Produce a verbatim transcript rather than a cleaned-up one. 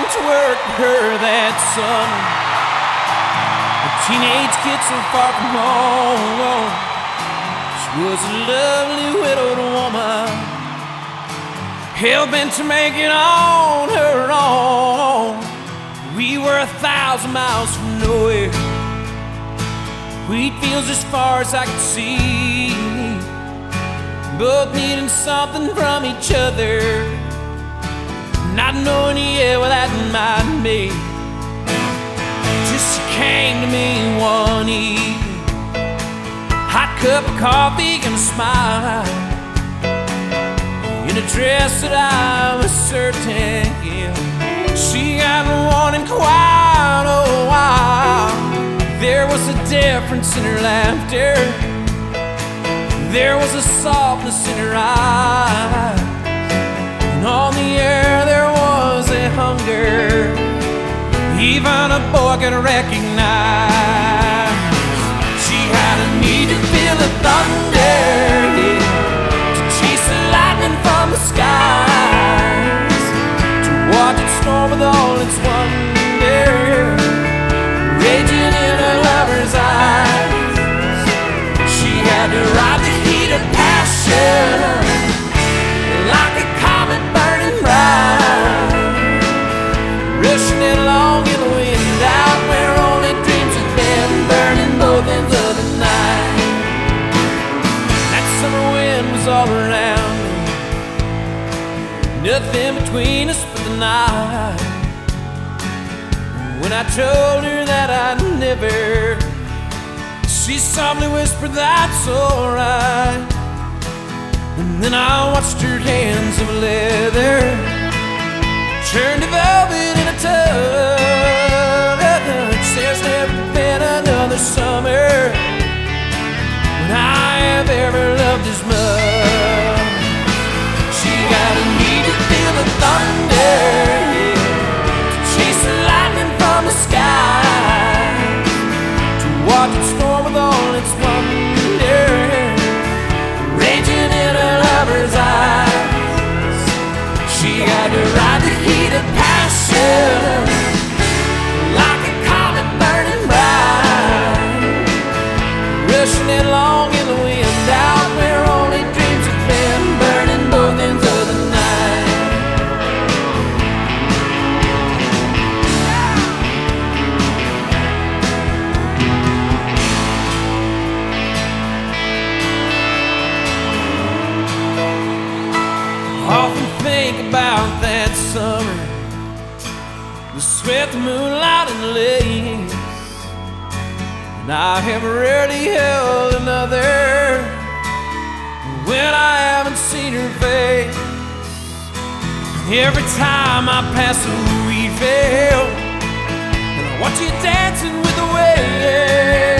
went to work with her that summer. A teenage kid so far from home. She was a lovely widowed woman, hell-bent to make it on her own. We were a thousand miles from nowhere, wheat fields as far as I could see, both needing something from each other, not knowing yet what that might be. Till she came to me one evening, hot cup of coffee and a smile, in a dress that I was certain, yeah, she hadn't worn in quite a while. There was a difference in her laughter, there was a softness in her eyes, and on the air there was a hunger even a boy could recognize. She had a need to feel the thunder, yeah, to chase the lightning from the skies, to watch it storm with all its wonder raging in her lover's eyes. She had to ride the heat of passion like a comet burning bright, rushing it along in the wind out where only dreams had been, burning both ends of the night. That summer wind was all around me, nothing between us but the night. When I told her that I'd never, she softly whispered, "That's alright." And then I watched her hands of leather turn to velvet in a touch. There's never been another summer when I have ever loved as much. She got a need to feel the thunder, yeah, to chase the lightning from the sky, to watch it storm with all its wonder raging in her lover's eyes. She had to ride the heat of passion like a comet burning bright, rushing it along in the wind out where only dreams have been, burning both ends of the night. Often think about that summer, the sweat, the moonlight, and the lace, and I have rarely held another when I haven't seen her face. Every time I pass a wheat field and I watch you dancing with the waves,